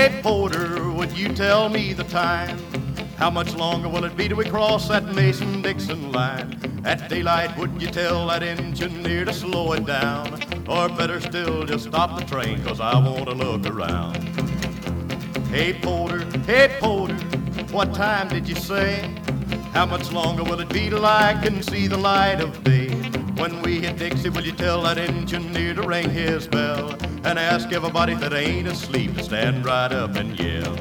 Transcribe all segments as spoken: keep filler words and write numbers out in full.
Hey, Porter, would you tell me the time? How much longer will it be till we cross that Mason-Dixon line? At daylight, would you tell that engineer to slow it down? Or better still, just stop the train, 'cause I want to look around. Hey, Porter, hey, Porter, what time did you say? How much longer will it be till I can see the light of day? When we hit Dixie, will you tell that engineer to ring his bell and ask everybody that ain't asleep to stand right up and yell?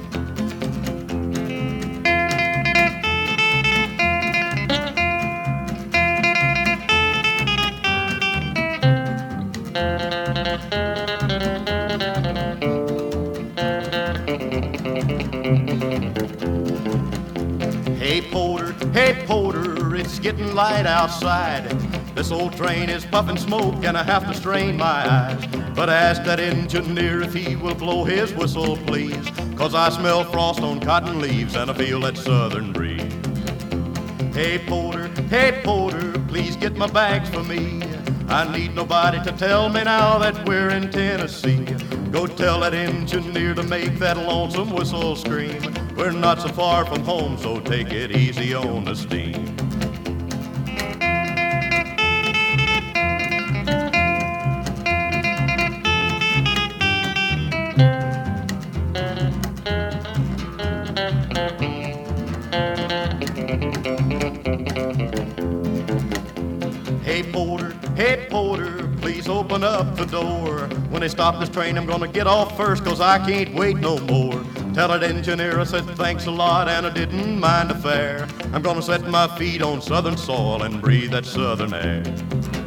Hey, Porter, hey, Porter, it's getting light outside. This old train is puffing smoke and I have to strain my eyes. But ask that engineer if he will blow his whistle, please, 'cause I smell frost on cotton leaves and I feel that southern breeze. Hey, Porter, hey, Porter, please get my bags for me. I need nobody to tell me now that we're in Tennessee. Go tell that engineer to make that lonesome whistle scream. We're not so far from home, so take it easy on the steam. Hey, Porter, hey, Porter, please open up the door. When they stop this train, I'm gonna get off first, 'cause I can't wait no more. Tell that engineer I said thanks a lot and I didn't mind the fare. I'm gonna set my feet on southern soil and breathe that southern air.